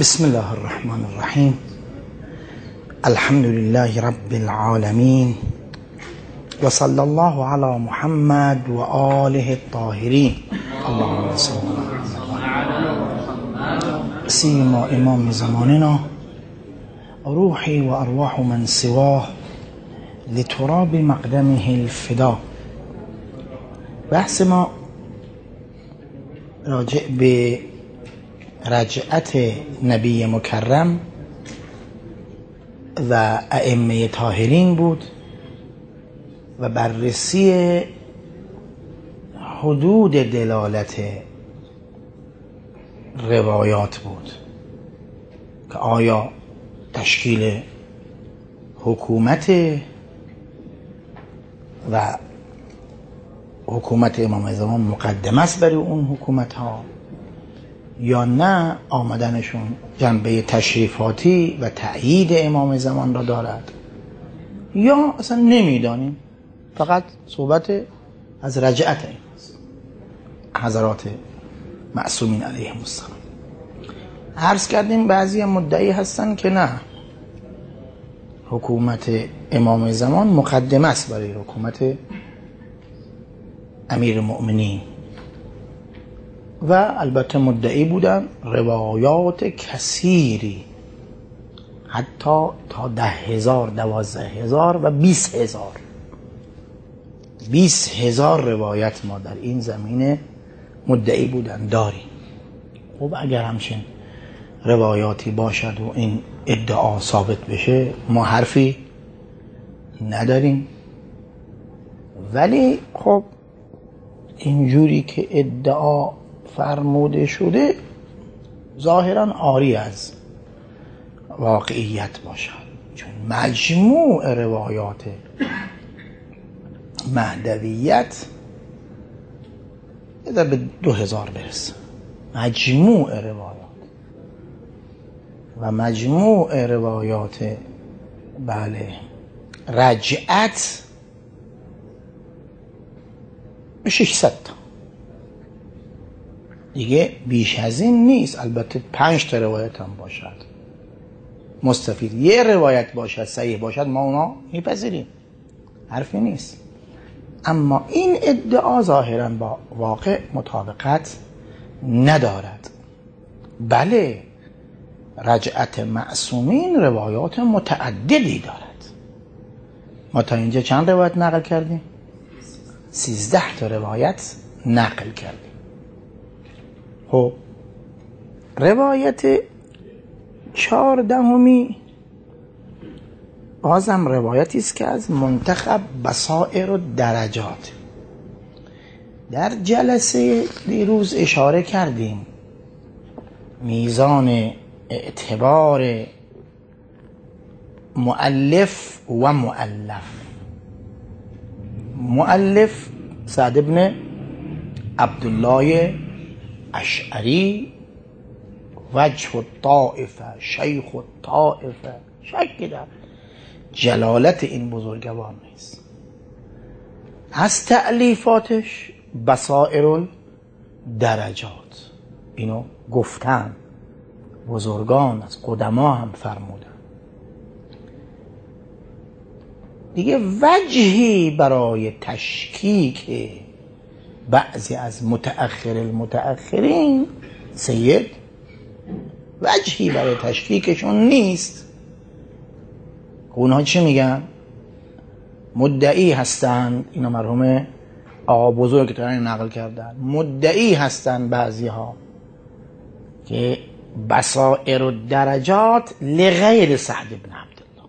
بسم الله الرحمن الرحیم. الحمد لله رب العالمین و صلی الله علی محمد و آله الطاهرین. اللهم صل علی محمد سیما امام زماننا روحی و ارواح من سواه لتراب مقدمه الفدا. بحث ما راجع به رجعت نبی مکرم و ائمه طاهرین بود و بررسی حدود دلالت روایات بود که آیا تشکیل حکومت و حکومت امام زمان مقدم است برای اون حکومت ها یا نه آمدنشون جنبه تشریفاتی و تأیید امام زمان را دارد یا اصلا نمیدانیم، فقط صحبت از رجعت حضرات معصومین علیهم السلام. عرض کردیم بعضی مدعی هستن که نه، حکومت امام زمان مقدم است برای حکومت امیر المؤمنین و البته مدعی بودن روایات کثیری حتی تا 10,000 12,000 و 20,000 روایت ما در این زمینه مدعی بودن داریم. خب اگر همچین روایاتی باشد و این ادعا ثابت بشه ما حرفی نداریم، ولی خب اینجوری که ادعا فرموده شده ظاهرا عاری از واقعیت باشد، چون مجموع روایات مهدویت به 2000 برسه، مجموع روایات و مجموع روایات رجعت 600 تا دیگه، بیش از این نیست. البته 5 تا روایت هم باشد مستفید، یه روایت باشد صحیح باشد ما اونا میپذیریم، حرفی نیست. اما این ادعا ظاهرا با واقع مطابقت ندارد. بله، رجعت معصومین روایات متعددی دارد. ما تا اینجا چند روایت نقل کردیم؟ 13 تا روایت نقل کردیم. خب روایت 14 بازم روایتی است که از منتخب بصائر و درجات. در جلسه دیروز اشاره کردیم میزان اعتبار مؤلف و مؤلف. مؤلف سعد بن عبدالله اشعری، وجه الطائفه، شیخ الطائفه، شک در جلالت این بزرگوار نیست. از تألیفاتش بصائر درجات، اینو گفتن بزرگان از قدما هم فرمودن. دیگه وجهی برای تشکیک بعضی از متأخر المتأخرین سید، وجهی برای تشکیکشون نیست. اونها چی میگن؟ مدعی هستند، اینا مرحوم آقا بزرگ که ترین نقل کردن، مدعی هستند بعضی ها که بصائر و درجات لغیر سعد بن عبدالله،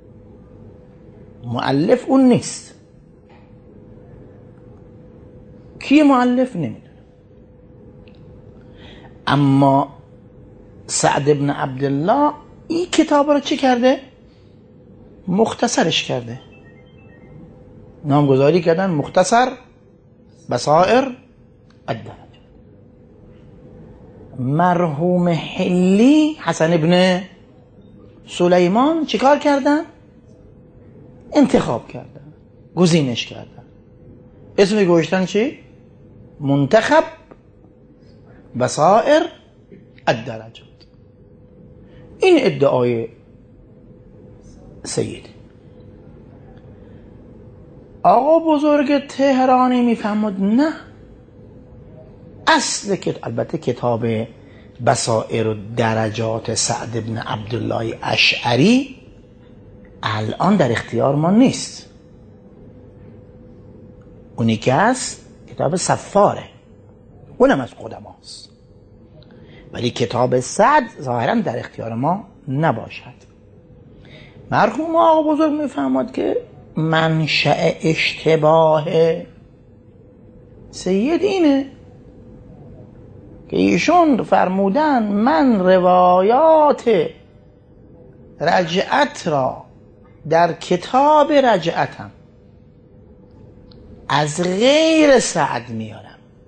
مؤلف اون نیست. کی مؤلف نمیدونه، اما سعد بن عبدالله این کتاب رو چی کرده؟ مختصرش کرده، نامگذاری کردن مختصر بصائر الدرجات. مرحوم حلی حسن ابن سلیمان چیکار کردن؟ انتخاب کردن، گزینش کردن، اسم گوشتن چی؟ منتخب بصائر الدرجات. این ادعای سید. آقا بزرگ تهرانی میفهمد نه، اصل که البته کتاب بصائر و درجات سعد بن عبدالله اشعری الان در اختیار ما نیست، اونی که هست کتاب صفاره، اونم از قدماست، ولی کتاب سعد ظاهرا در اختیار ما نباشد. مرحوم آقا بزرگ میفهمد که منشأ اشتباه سید اینه که ایشون فرمودن من روایات رجعت را در کتاب رجعتم از غیر سعد میارم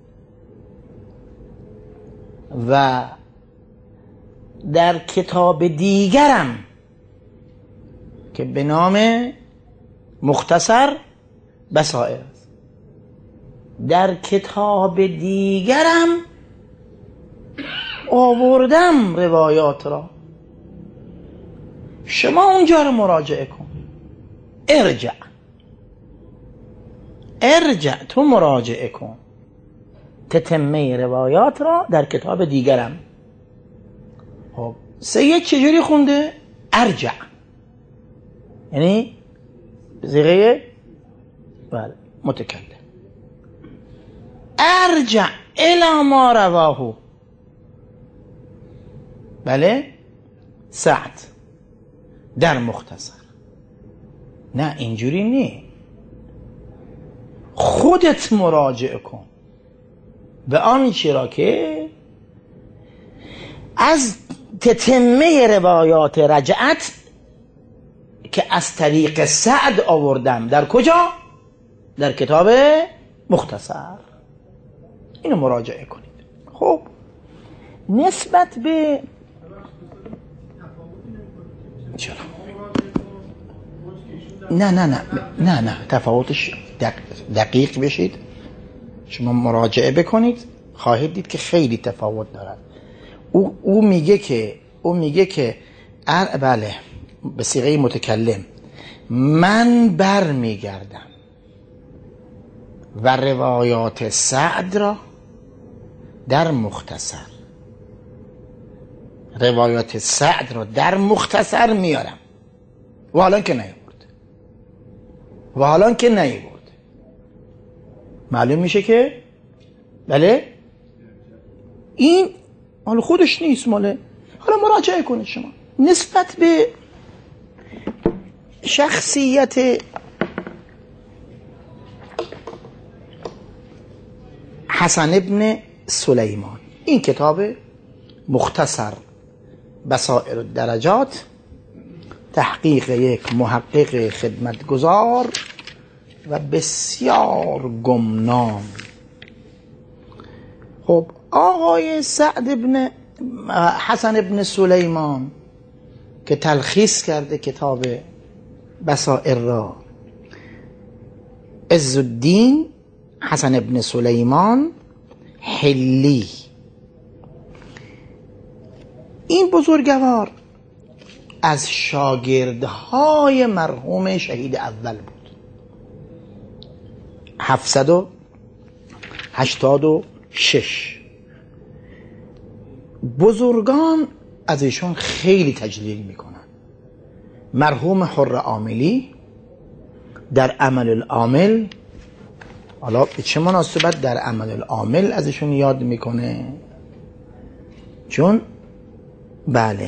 و در کتاب دیگرم که به نام مختصر بصائر است، در کتاب دیگرم آوردم روایات را، شما اونجا رو مراجعه کن. ارجع تو مراجعه کن تتمه روایات را در کتاب دیگرم. خب سید چجوری خونده؟ ارجع، یعنی صیغه بله متکلم، ارجع الی ما رواه بله سعد در مختصر. نه اینجوری نی، خودت مراجعه کن به آنچه را که از تتمه روایات رجعت که از طریق سعد آوردم در کجا؟ در کتاب مختصر، اینو مراجعه کنید. خب نسبت به چرا؟ نه تفاوتش دقیق بشید، شما مراجعه بکنید خواهید دید که خیلی تفاوت دارد. او میگه که بله به صیغه متکلم من بر میگردم و روایات سعد را در مختصر، روایات سعد را در مختصر میارم و حالا که نیورد معلوم میشه که بله این مال خودش نیست، ماله. حالا مراجعه کنید شما نسبت به شخصیت حسن ابن سلیمان. این کتاب مختصر بصائر الدرجات، تحقیق یک محقق خدمتگزار و بسیار گمنام. خب آقای سعد ابن حسن ابن سلیمان که تلخیص کرده کتاب بصائر را، عزالدین حسن ابن سلیمان حلی، این بزرگوار از شاگردهای مرحوم شهید اول بود. 786 بزرگان از ایشون خیلی تجلیل میکنن. مرحوم حر عاملی در عمل العامل، حالا به چه مناسبت در عمل العامل ازشون یاد میکنه؟ چون بله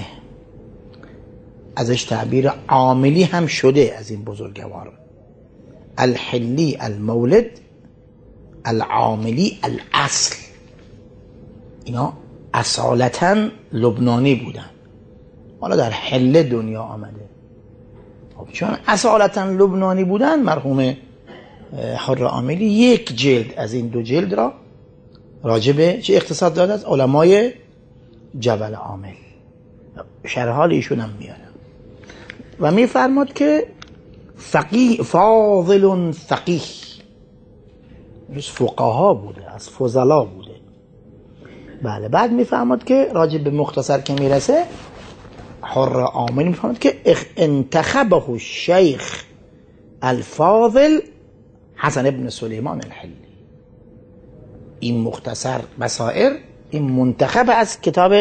ازش تعبیر عاملی هم شده از این بزرگوار. الحلی المولد، العاملی الاصل، اینا اصالتا لبنانی بودن، حالا در حله دنیا آمده. خب چون اصالتا لبنانی بودن، مرحوم حر عاملی یک جلد از این دو جلد را راجبه چه اختصاص داده از علمای جبل عامل، شرح حال ایشون هم میارم و میفرماد که فقیه فاضل فقیه، از فقها بوده، از فضلا بوده. بله بعد میفرماد که راجب به مختصر که میرسه حر عاملی میفهمد که انتخبه الشیخ الفاضل حسن ابن سلیمان الحلی. این مختصر بصائر این منتخب از کتاب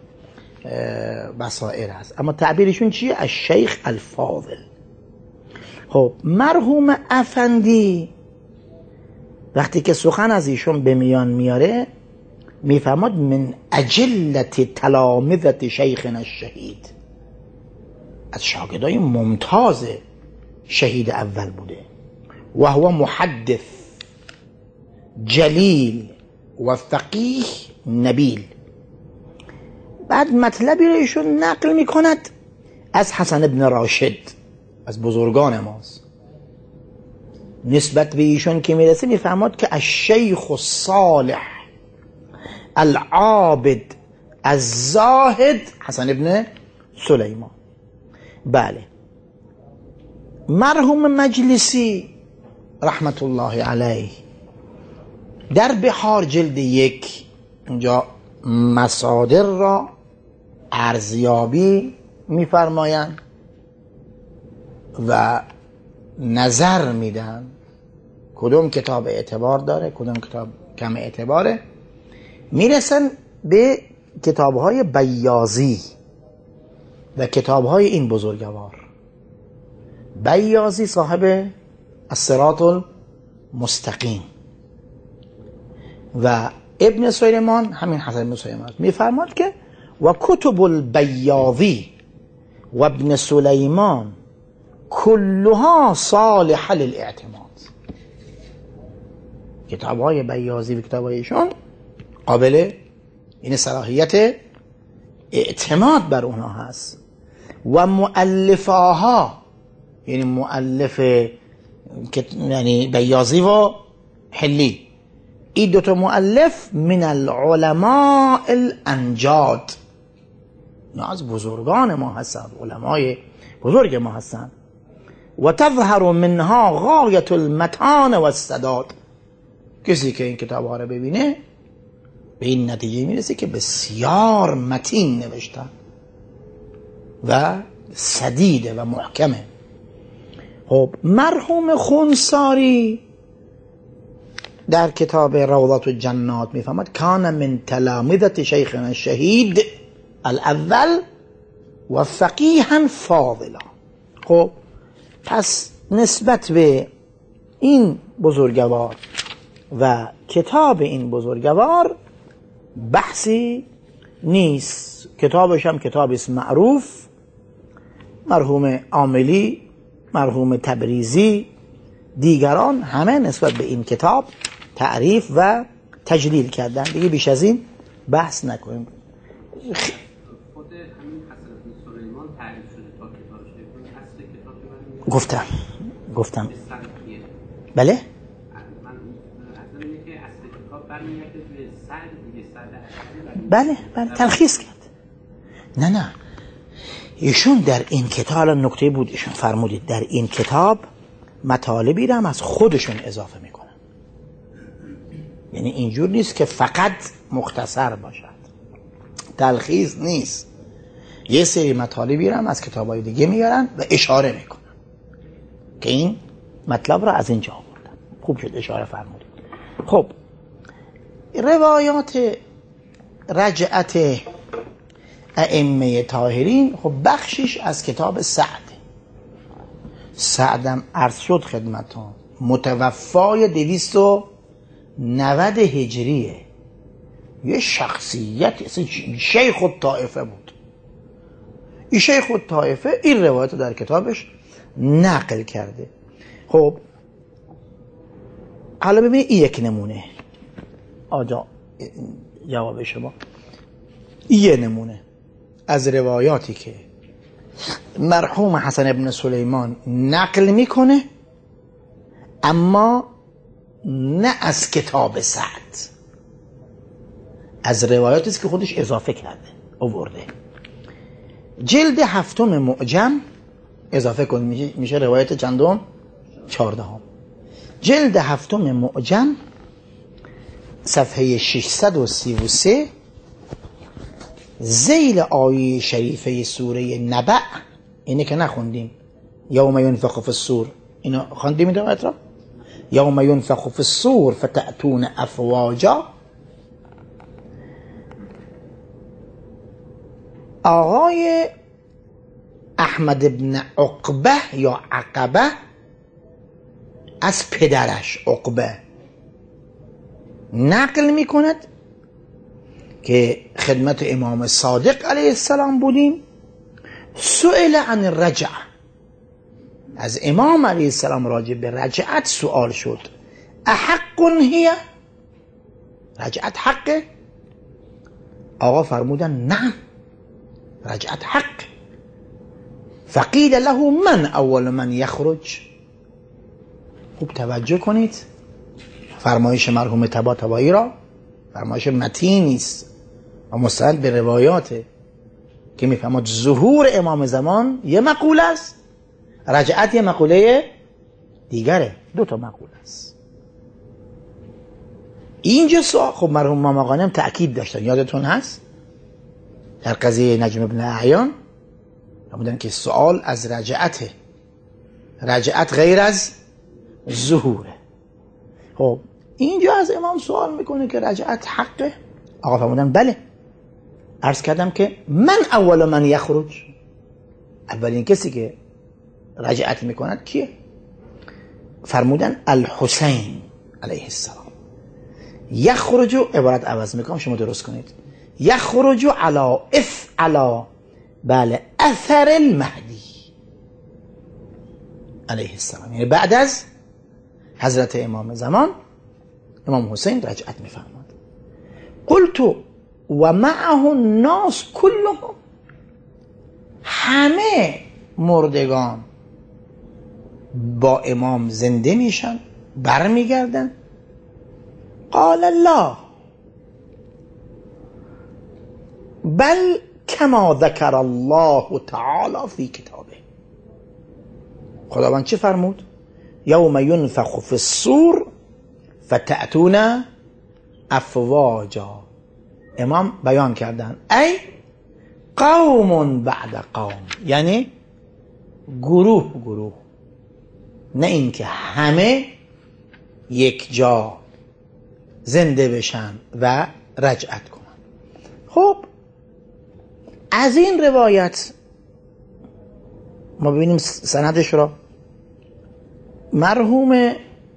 بصائر است، اما تعبیرشون چیه؟ الشیخ الفاضل. خب مرحوم افندی وقتی که سخن از ایشون به میان میاره میفهمد من اجلت تلامذة شیخنا الشهید، از شاگردای ممتاز شهید اول بوده. و هو محدث جلیل و فقیه نبیل. بعد مطلبی رو ایشون نقل میکند از حسن ابن راشد، از بزرگان ماست. نسبت به ایشون که میرسه میفهمد که الشیخ الصالح العابد الزاهد حسن ابن سلیمان. بله. مرحوم مجلسی رحمت الله علیه در بحار جلد 1 اینجا مصادر را ارزیابی میفرمایند و نظر میدن کدوم کتاب اعتبار داره کدوم کتاب کم اعتباره. میرسن به کتابهای بیاضی و کتابهای این بزرگوار. بیاضی صاحب الصراط المستقیم و ابن سلیمان همین حسن ابن سلیمان میفرماد که و کتب البیاضی و ابن سلیمان کلها صالحه للاعتماد. کتابهای بیاضی و کتابهایشون قابل این صلاحیت اعتماد بر اونها هست. و مؤلفاها یعنی مؤلف یعنی بیاضی و حلی، این دوتا مؤلف من العلماء الانجاد، نه از بزرگان ما هستن، علمای بزرگ ما هستن. و تظهر منها غایت المتان و السداد. کسی که این کتاب ها رو ببینه به این نتیجه میرسه که بسیار متین نوشتن و سدیده و محکمه. خب مرحوم خونساری در کتاب روضات الجنات میفهمد کان من تلامذة شیخنا الشهید الاول و فقیها فاضلا. خب پس نسبت به این بزرگوار و کتاب این بزرگوار بحثی نیست. کتابش هم کتابی است معروف. مرحوم عاملی، مرحوم تبریزی، دیگران همه نسبت به این کتاب تعریف و تجلیل کردن. دیگه بیش از این بحث نکنیم. خود همین حسن بن سلیمان تعریف شده تا کتابش بکنه. اصل کتاب من گفتم بله؟ من اصلا اینه که اصل کتاب برمیگرده به سعد دیگه، سعد بله تلخیص کرد. نه ایشون در این کتاب نکته بود، ایشون فرمودید در این کتاب مطالبی رو هم از خودشون اضافه میکنن. یعنی اینجور نیست که فقط مختصر باشد، تلخیص نیست، یه سری مطالبی رو هم از کتابای دیگه میارن و اشاره میکنن که این مطلب رو از اینجا آوردن. خوب شد اشاره فرمودید. خب روایات رجعت ائمه طاهرین خب بخشش از کتاب سعدم عرض شد خدمتان متوفای 290 هجریه. یه شخصیت شیخ الطائفه بود. این شیخ الطائفه این روایت در کتابش نقل کرده. خب حالا ببینید این یک نمونه آجا جواب شما. یه نمونه از روایاتی که مرحوم حسن ابن سلیمان نقل میکنه اما نه از کتاب سعد، از روایاتی است که خودش اضافه کرده آورده. جلد 7 معجم اضافه کنید میشه روایت چندم؟ 14. جلد 7 معجم صفحه 633 ذیل آیه شریفه سوره نبأ، اینه که نخوندیم، یوم ینفخ فی الصور، اینو خواندیم این روایت را، یوم ینفخ فی الصور فتأتون افواجا. آقای احمد بن عقبه یا عقبه از پدرش عقبه نقل میکند که خدمت امام صادق علیه السلام بودیم، سئل عن الرجعه، از امام علیه السلام راجع به رجعت سؤال شد، احق هی، رجعت حقه؟ آقا فرمودن نعم رجعت حق. فقیل له من اول من یخرج. خوب توجه کنید، فرمایش مرحوم طباطبایی را فرمایش متینی است و مستند به روایاته که میفهمد ظهور امام زمان یه مقوله است، رجعت یه مقوله دیگره، دو تا مقوله است. اینجا سوال، خب مرحوم امام غانم تأکید داشتن، یادتون هست در قضیه نجم ابن اعیان بودن که سوال از رجعته، رجعت غیر از ظهوره. خب اینجا از امام سوال میکنه که رجعت حقه؟ آقا فرمودن بله. عرض کردم که من اول من یخرج، اولین کسی که رجعت میکند کیه؟ فرمودن الحسین علیه السلام. یخرج، عبارت عوض میکنم شما درست کنید، یخرج علی بله اثر المهدی علیه السلام، یعنی بعد از حضرت امام زمان امام حسین رجعت میفرماد. قلت و معه الناس كلهم، همه مردگان با امام زنده میشن برمیگردن؟ قال الله بل کما ذکر الله تعالی فی کتابه. خداوند چه فرمود؟ یوم ینفخ فی الصور فتأتون افواجا. امام بیان کردن ای قوم بعد قوم، یعنی گروه، نه اینکه همه یک جا زنده بشن و رجعت کنن. خب از این روایت ما ببینیم سندش را. مرحوم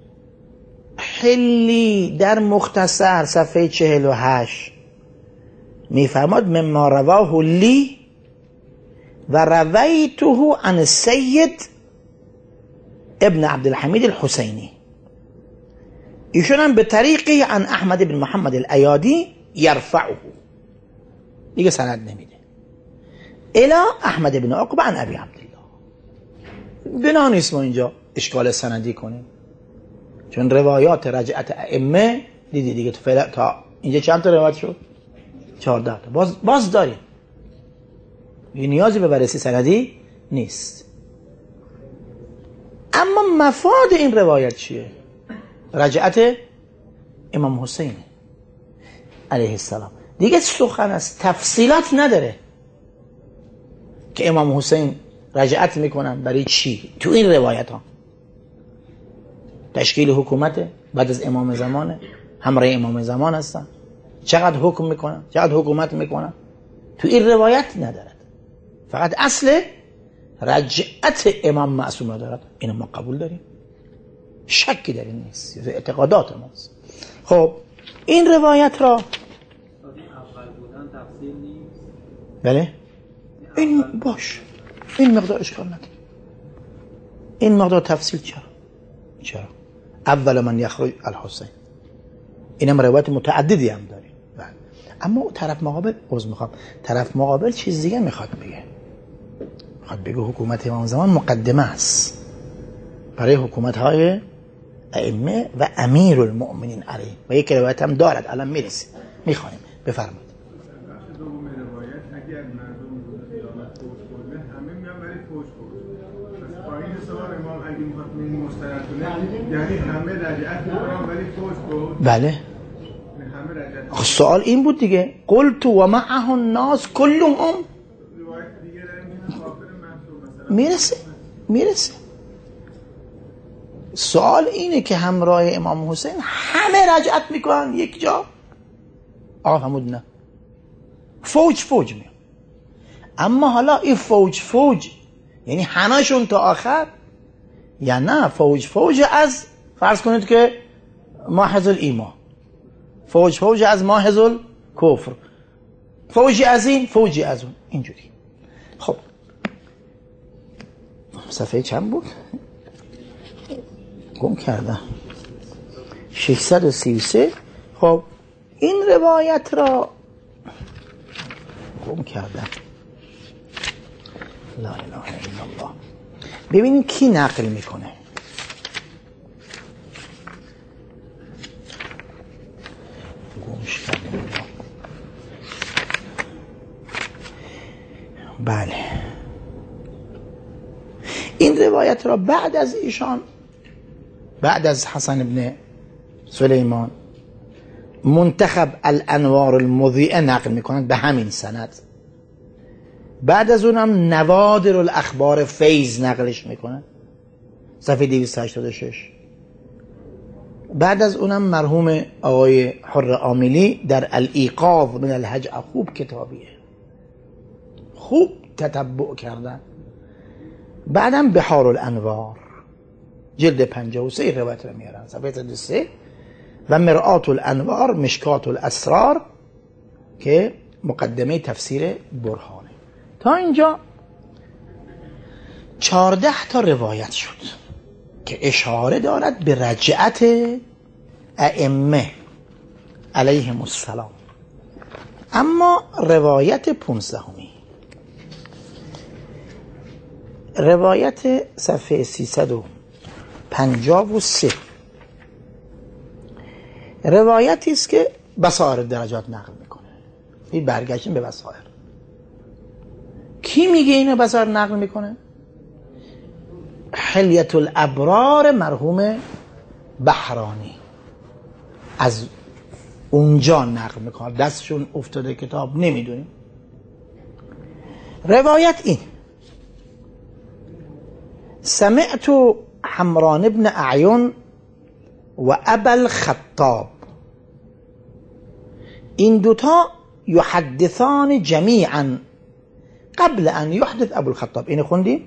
حلی در مختصر صفحه 48 میفرماد مما رواه لی و رویته عن السید ابن عبدالحمید الحسینی، ایشون هم به طریقی عن احمد بن محمد الایادی یرفعه، دیگه سند نمیده، الی احمد بن عقبه عن ابی عبدالله. بنا نیست ما اینجا اشکال سندی کنیم، چون روایات رجعت ائمه دیدی دیگه تا اینجا چند تا روایت شد؟ 14 تا. باز داریم، این نیازی به بررسی سندی نیست. اما مفاد این روایت چیه؟ رجعت امام حسین علیه السلام، دیگه سخن از تفصیلات نداره که امام حسین رجعت میکنن برای چی. تو این روایت ها تشکیل حکومت بعد از امام زمانه، همراه امام زمان هستن، چقدر حکم میکنن، چقدر حکومت میکنن، تو این روایت ندارد. فقط اصل رجعت امام معصوم را دارد. اینو ما قبول داریم، شکی در این نیست، اعتقادات ماست. خب این روایت را اول بودن تفصیل نیست، بله این باش، این مقدار اشکال نداره، این مقدار تفصیل چرا اول من یخرج الحسین، اینم روایت متعددی هم داریم. اما طرف مقابل طرف مقابل چیز دیگه میخواد بگه حکومت امام زمان مقدمه است برای حکومت های ائمه و امیر المؤمنین علیه، و یک روایت هم دارد الان میرسیم میخوانیم. بفرمایید. بخش دوم روایت اگر مردم رو خیانت فوش کنه همه میان برای فوش کنه، پس پایین سوال امام اگه میخواد مستند کنه یعنی همه رجعت میکنن ولی فوش کنه. بله سوال این بود دیگه، قلت و معه الناس کلهم. روایت دیگه داریم که کافر محسوب مثلا میرسه. سوال اینه که همراه امام حسین همه رجعت میکنن یک جا؟ آقا فرمود نه، فوج میان. اما حالا این فوج یعنی همشون تا آخر، یا نه فوج از فرض کنید که ماحض الایمان، فوج از ماحض الکفر، فوجی از این فوجی از اون، اینجوری. خب صفحه چند بود؟ گم کردم. 633. خب این روایت را گم کردم. لا اله الا الله. ببینید کی نقل میکنه. گمش کردم. بله، این روایت را بعد از ایشان، بعد از حسن ابن سلیمان، منتخب الانوار المضیئه نقل میکنند به همین سند. بعد از اونم نوادر الاخبار فیض نقلش میکنن صفحه 286. بعد از اونم مرحوم آقای حر عاملی در الایقاظ من الهجع، خوب کتابیه، خوب تتبع کردن. بعدم بحار الانوار جلد 53 روایت رو میارن صفحه 3 و مرآت الانوار مشکات الاسرار که مقدمه تفسیر برهانه. تا اینجا 14 تا روایت شد که اشاره دارد به رجعت ائمه علیهم السلام. اما روایت 15 روایت صفحه 353 روایتی است که بصائر درجات نقل میکنه. این برگشتیم به بصائر. کی میگه اینو بصائر نقل میکنه؟ حلیت الابرار مرحوم بحرانی از اونجا نقل میکنه، دستشون افتاده کتاب نمیدونیم. روایت این: سمعت حمران ابن اعین و ابا الخطاب، این دوتا یحدثان جمیعا قبل ان یحدث ابو الخطاب. اینو خوندیم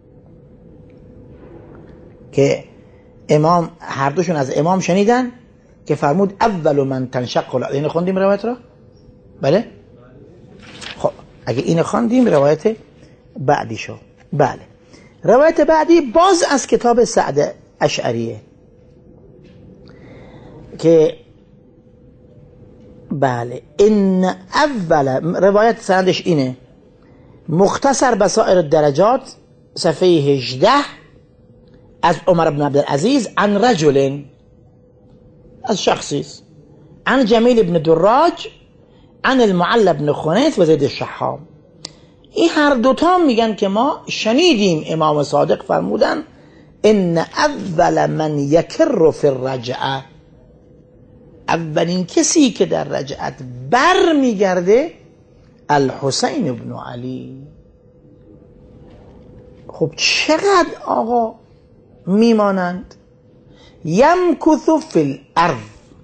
که امام، هر دوشون از امام شنیدن که فرمود اول من تنشق الارض. اینو خوندیم روایت را؟ بله. خب اگه اینو خوندیم روایت بعدی شو. بله، روایت بعدی باز از کتاب سعد اشعریه که بله، این اول روایت سندش اینه: مختصر بصائر الدرجات صفحه 18 از عمر بن عبدالعزیز عن رجل، از شخصی، عن جمیل بن دراج عن المعلى بن خنیس و زید الشحام. این هر دوتا میگن که ما شنیدیم امام صادق فرمودن ان اول من یکر فی الرجعه، اولین کسی که در رجعت بر میگرده الحسین ابن علی. خب چقدر آقا میمانند؟ یمکث فی الارض،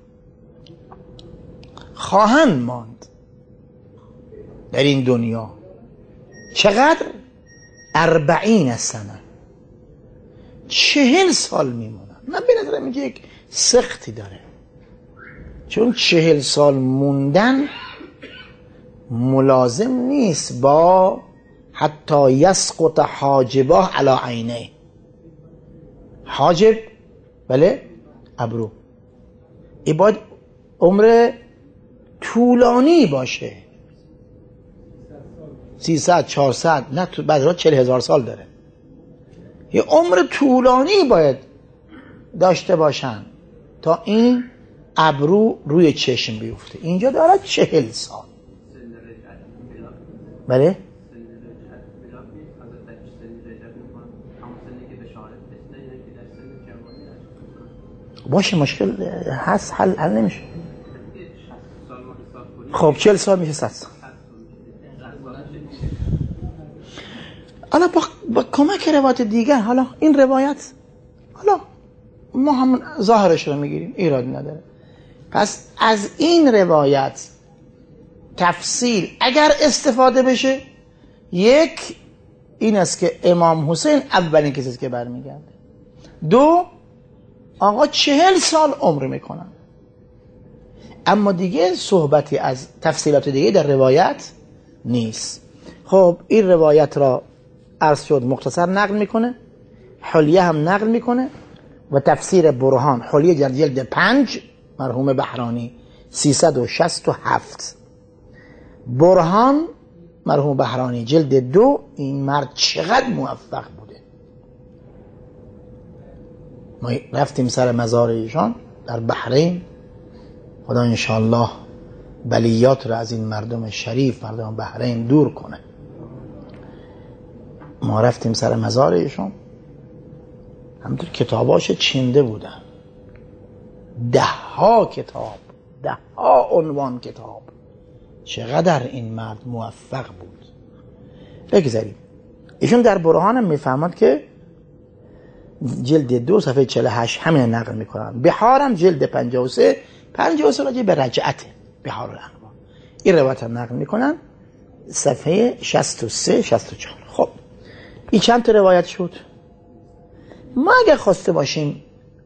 خواهند ماند در این دنیا. چقدر؟ 40 سنه، 40 سال میمونن. من به نظرم اینجا یک سختی داره، چون 40 سال موندن ملازم نیست با حتی یسقط حاجباه علی عینه. حاجب بله ابرو، این باید عمر طولانی باشه، 300 400 نه تو بعضی‌ها 40,000 سال داره. یه عمر طولانی باید داشته باشن تا این ابرو روی چشم بیفته. اینجا داره 40 سال. بله باشه، مشکل هست، حل نمیشه. خب 40 سال میشه 100 سال. حالا با کمک روایت دیگر، حالا این روایت، حالا ما هم ظاهرش رو میگیریم، ایرادی نداره. پس از این روایت تفصیل اگر استفاده بشه، یک این است که امام حسین اولین کسی است که برمیگرده. دو، آقا 40 سال عمر میکنن. اما دیگه صحبتی از تفصیلات دیگه در روایت نیست. خب این روایت را عرض شد مختصر نقل میکنه، حلیه هم نقل میکنه و تفسیر برهان، حلیه جلد 5 مرحوم بهرانی 367، برهان مرحوم بهرانی جلد 2. این مرد چقدر موفق بوده. ما رفتیم سر مزار ایشان در بحرین، خدا انشاءالله بلیات رو از این مردم شریف، مردم بحرین دور کنه. ما رفتیم سر مزار ایشان، همونطور کتاباش چینده بودن، 10 کتاب، 10 عنوان کتاب. چقدر این مرد موفق بود. بگذاریم ایشون در برهان هم میفهمد که جلد 2 صفحه 48 همین نقل میکنن. بحارم جلد 53 راجع به رجعت بحار الانوار این روایت هم نقل میکنن، صفحه 63 64. خب این چند تا روایت شد. ما اگر خواسته باشیم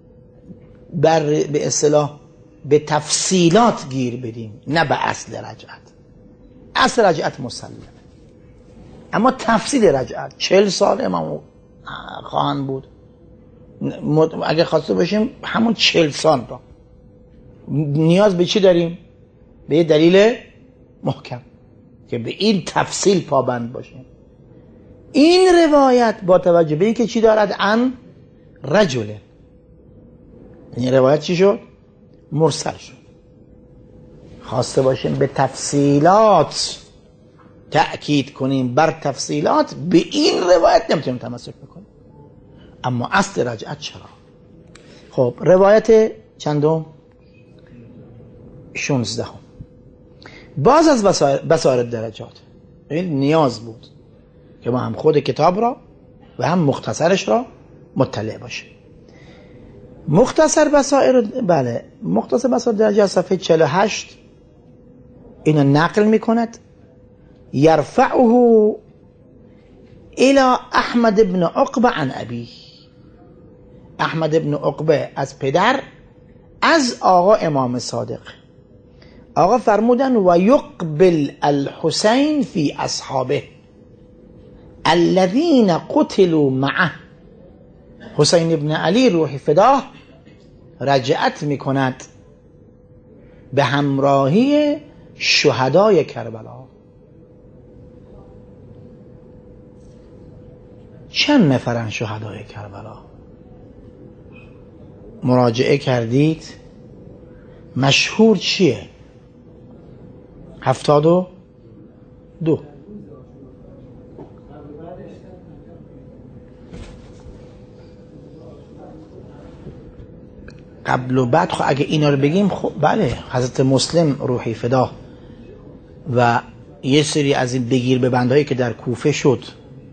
به اصطلاح به تفصیلات گیر بدیم، نه به اصل رجعت. اصل رجعت مسلمه، اما تفصیل رجعت 40 سال امام خواهند بود. اگر خواسته باشیم همون 40 سال را نیاز به چی داریم؟ به یه دلیل محکم که به این تفصیل پابند باشیم. این روایت با توجه به اینکه چی دارد؟ ان رجل، این روایت چی شد؟ مرسل شد. خواسته باشیم به تفصیلات تأکید کنیم بر تفصیلات، به این روایت نمیتونیم تمسک بکنیم. اما اصل رجعت چرا؟ خب روایت چندم؟ 16. باز از بصائر درجات. این نیاز بود که ما هم خود کتاب را و هم مختصرش را مطلع باشیم. مختصر بصائر، بله، مختصر بصائر درجات صفحه 48 اینو نقل میکند. یرفعه الى احمد بن عقبه عن ابی. احمد بن عقبه از پدر، از آقا امام صادق. آقا فرمودن و یقبل الحسین فی اصحابه الذین قتلوا معه. حسین ابن علی روح فداه رجعت میکند به همراهی شهدای کربلا. چند نفرن شهدای کربلا؟ مراجعه کردید؟ مشهور چیه؟ 72. قبل و بعد. خب اگه اینا رو بگیم، خب بله، حضرت مسلم روحی فدا و یه سری از این بگیر به بندهایی که در کوفه شد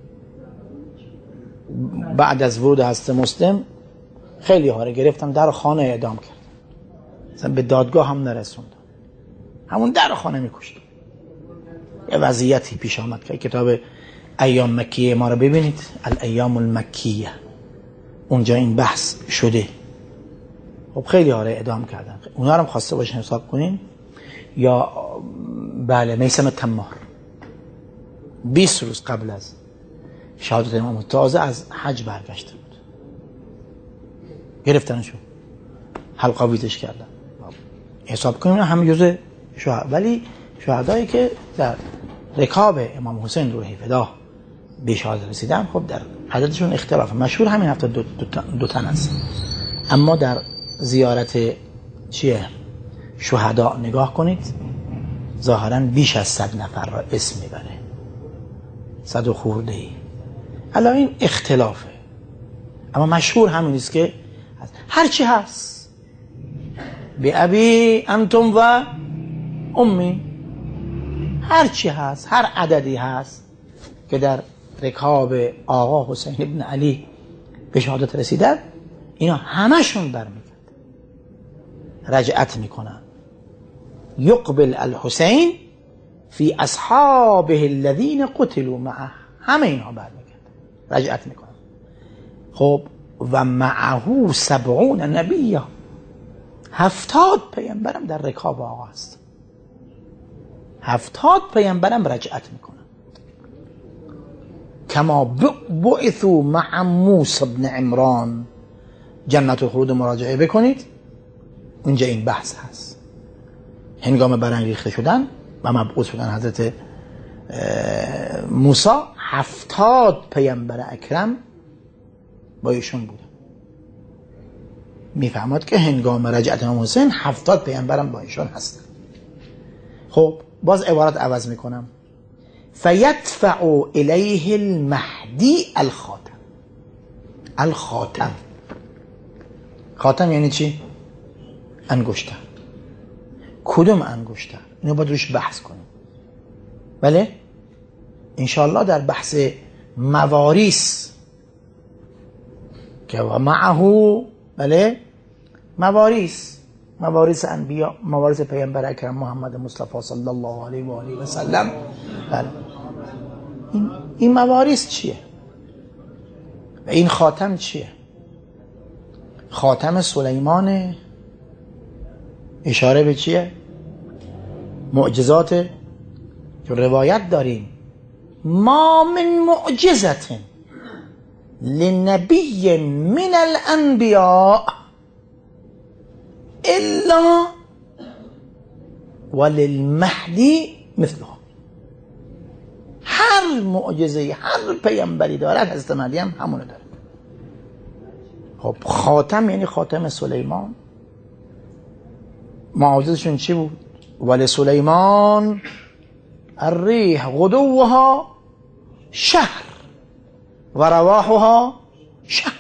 بعد از ورود حضرت مسلم، خیلی ها رو گرفتن در خانه اعدام کرد، مثلا به دادگاه هم نرسوند، همون در خانه میکشتن. یه وضعیتی پیش آمد که کتاب ایام مکیه ما رو ببینید، الایام المکیه، اونجا این بحث شده. خب خیلی ها رو اعدام کردن. اونا رو هم خواسته باشین حساب کنین. یا بله، میثم تمار 20 روز قبل از شهادت امام تازه از حج برگشته بود، گرفتنشون، حلقاویزش کردن. حساب کنیم همه جزء شهدا، ولی شهدایی که در رکاب امام حسین روحی فدا به شهادت رسیدن، خب در عددشون اختلاف، مشهور همین 72 تن است. اما در زیارت چیه شهدا نگاه کنید، ظاهرا بیش از 100 نفر را اسم میبره، 100 و خورده ای. الان این اختلافه، اما مشهور همین است که هرچی هست به ابی انتم و امی، هر چی هست، هر عددی هست که در رکاب آقا حسین ابن علی به شهادت رسیدن، اینا همشون برمیگرد رجعت میکنن. یقبل الحسین فی اصحابه الذین قتلوا معه، همه اینها برمیگرد رجعت میکنن. خب و معه 70 نبیه، 70 پیامبرم در رکاب آقا هست، 70 پیامبرم رجعت میکنن. کما بعثوا مع موسی بن عمران، جنت الخلود مراجعه بکنید، اونجا این بحث هست. هنگام برانگیخته شدن و مبعوث شدن حضرت موسی، 70 پیامبر اکرم با ایشون بوده. میفهمد که هنگام رجعت امام حسین 70 پیامبرم با ایشون هست. خب باز عبارت عوض میکنم. فیدفع الیه المهدی الخاتم. الخاتم، خاتم یعنی چی؟ انگشتر. کدوم انگشتر؟ اینو باید روش بحث کنیم. بله انشاءالله در بحث مواریث که معه، بله مواریث انبیا، مواریث پیامبر اکرم محمد مصطفی صلی الله علیه و آله و سلم، بله این مواریث چیه و این خاتم چیه؟ خاتم سلیمان اشاره به چیه؟ معجزات که روایت داریم ما من معجزت لنبی من الانبیاء الا وللمهدی مثلها. هر معجزه هر پیامبری دارد، حضرت مهدی هم همونو داره. خب خاتم یعنی خاتم سلیمان. معجزشون چی بود؟ ولی سلیمان الریح غدوها شهر و رواحها شهر.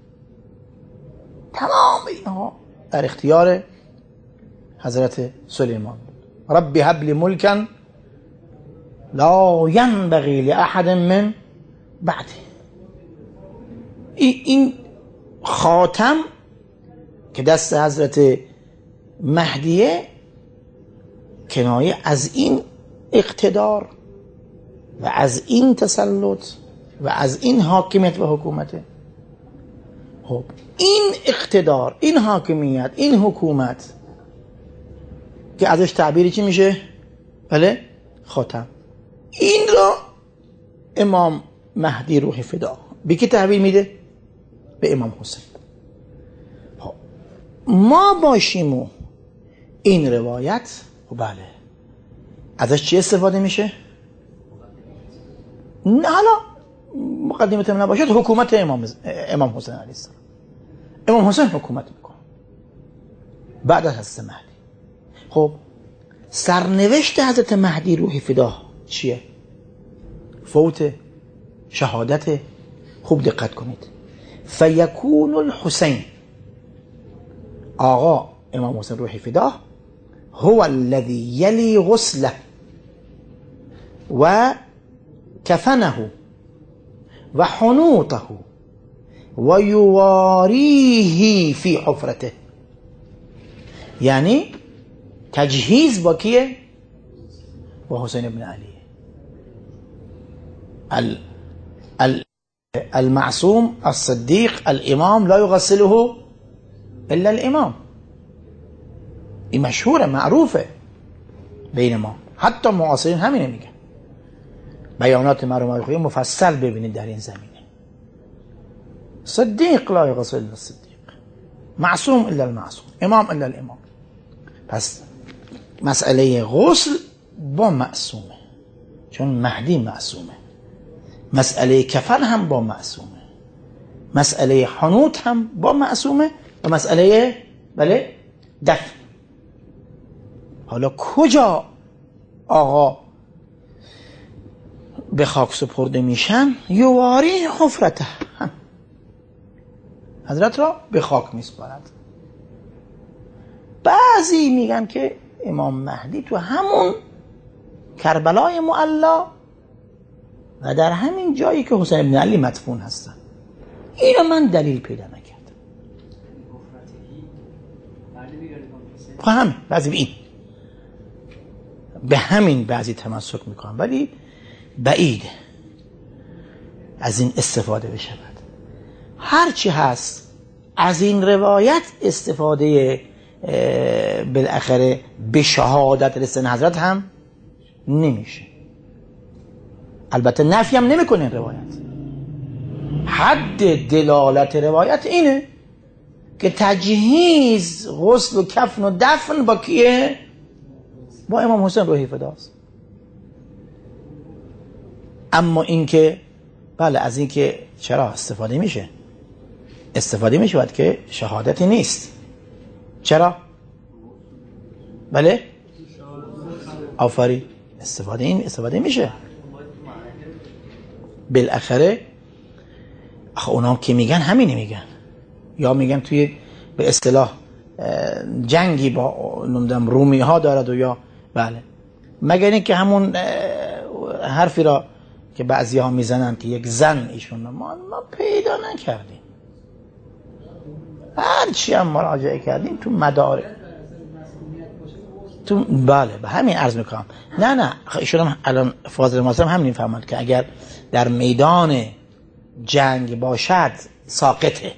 تمام اینها در اختیار حضرت سلیمان. ربی هب لی ملکا لا ینبغی لاحد من بعده. این خاتم که دست حضرت مهدیه کنایه از این اقتدار و از این تسلط و از این حاکمیت و حکومته. خب این اقتدار، این حاکمیت، این حکومت که ازش تعبیری چی میشه؟ بله خاتم. این را امام مهدی روح فدا به کی تعبیر میده؟ به امام حسین. ما باشیم و این روایت، بله ازش چی استفاده میشه؟ نه حالا مقدمت من نباشد، حکومت امام حسین علیه السلام. امام حسین حکومت میکنه بعد از حضرت مهدی. خب سرنوشت حضرت مهدی روح فدا چیه؟ فوت، شهادت. خوب دقت کنید. فیکون الحسین، آقا امام حسین روح فدا، هو الذي یلی غسله و کفنه و حنوطه و یواریه فی حفرته. یعنی تجهیز با کیه؟ با حسین ابن علی المعصوم الصدیق الامام، لا یغسله الا الامام. این مشهوره، معروفه بین ما، حتی معاصرین همینه میگن. بیانات مرحوم خویی مفصل ببینید در این زمینه. صدیق لا یغسل الا الصدیق، معصوم الا المعصوم، امام الا الامام. پس مسئله غسل با معصومه، چون مهدی معصومه. مسئله کفن هم با معصومه، مسئله حنوط هم با معصومه، و مسئله بله دفن. حالا کجا آقا به خاک سپرده میشن؟ یواری حفرته، حضرت را به خاک میسپارد. بعضی میگن که امام مهدی تو همون کربلای معلا و در همین جایی که حسین ابن علی مدفون هستن. اینو من دلیل پیدا نکردم. همین بعضی به این به همین بعضی تمسک میکنم، ولی بعید از این استفاده بشود. هرچی هست از این روایت استفاده بالاخره به شهادت رسن حضرت هم نمیشه. البته نفی هم نمیکنه این روایت. حد دلالت روایت اینه که تجهیز غسل و کفن و دفن با کیه؟ با امام حسین روحی فداست. اما اینکه بله از اینکه چرا استفاده میشه باید که شهادتی نیست. چرا؟ بله آفرین استفاده میشه. بالاخره اونا که میگن همینی میگن، یا میگن توی به اصطلاح جنگی با نمیدونم رومی ها دارد و یا بله، مگر اینکه همون حرفی را که بعضی ها میزنن که یک زن ایشون ما پیدا نکردیم، هرچی هم مراجعه کردیم تو مدارک تو بله به همین عرض میکنم. نه ایشون هم الان فاضل معاصر هم همین فهمند که اگر در میدان جنگ باشد ساقطه،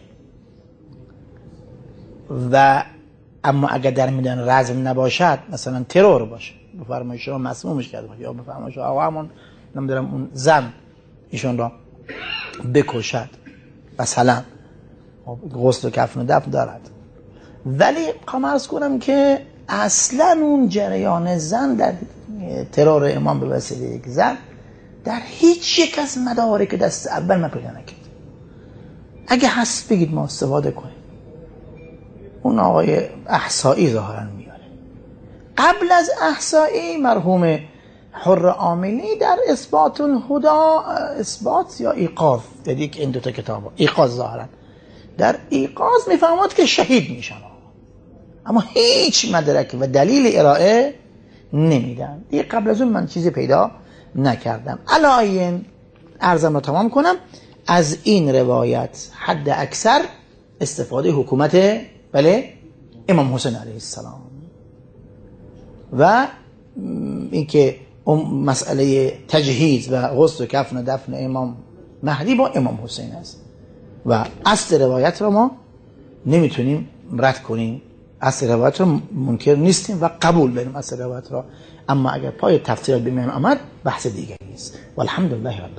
و اما اگر در میدان رزم نباشد مثلا ترور باشه بفرمایید شما مسمومش کرده یا بفرمایید آقا همون نمیدونم اون زن ایشون را بکشد مثلا، غسل و کفن و دفن دارد. ولی خواهم عرض کنم که اصلا اون جریان زن در ترور امام به وسیله یک زن در هیچ یک از مدارک دست اول من پیدا نکرد. اگه هست بگید ما استفاده کنیم. اون آقای احصایی ظاهرا میاره. قبل از احصایی مرحوم حر عاملی در اثبات الهدا، اثبات یا ایقاظ، دیدی که این دوتا کتاب ایقاظ ظاهرا در ایقاظ میفهمد که شهید میشن، اما هیچ مدرک و دلیل ارائه نمیدن. دیگه قبل از اون من چیزی پیدا نکردم. علایین عرضم رو تمام کنم. از این روایت حد اکثر استفاده حکومت بله امام حسین علیه السلام و اینکه مسئله تجهیز و غسل و کفن و دفن امام مهدی با امام حسین است و اصل روایت رو ما نمیتونیم رد کنیم. اصل روایت رو منکر نیستیم و قبول داریم اصل روایت رو، اما اگر پای تفسیر به میان آمد بحث دیگری است. والحمدلله رب